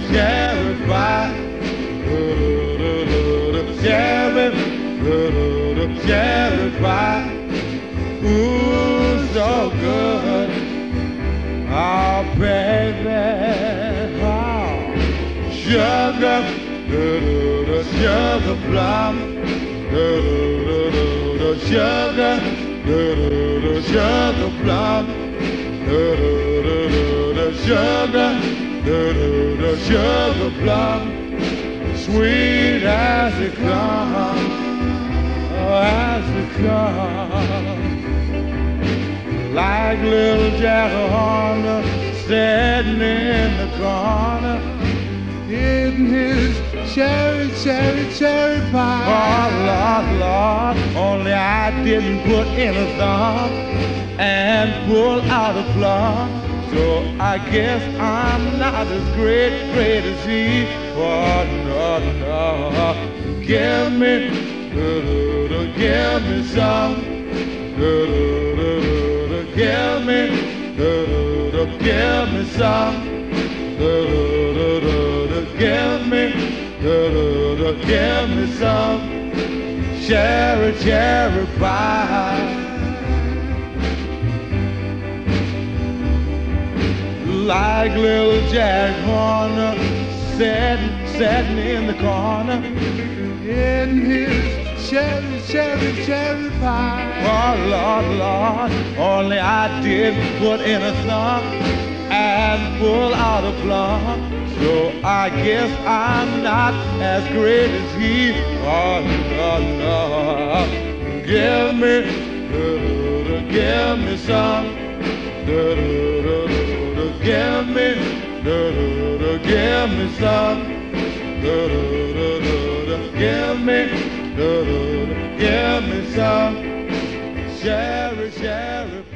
cherry pie. Cherry, cherry pie. Ooh, so good. Oh, baby. Oh, sugar, sugar plum. Sugar, sugar plum. Sugar, sugar plum. Sweet as it comes, oh, as it comes. Like little Jack Horner sitting in the corner, eating his cherry pie. Oh, Lord, Lord, only I didn't put in a thumb and pull out a plum. So I guess I'm not as great as he. Oh, no, no. Give me some. Give me some. Give me some cherry pie. Like little Jack Horner sitting in the corner, in his cherry pie. Oh, Lord, Lord, only I did put in a thumb and pull out a plum. So I guess I'm not as great as he. Oh, no, no. Give me some. Give me some. Give me some cherry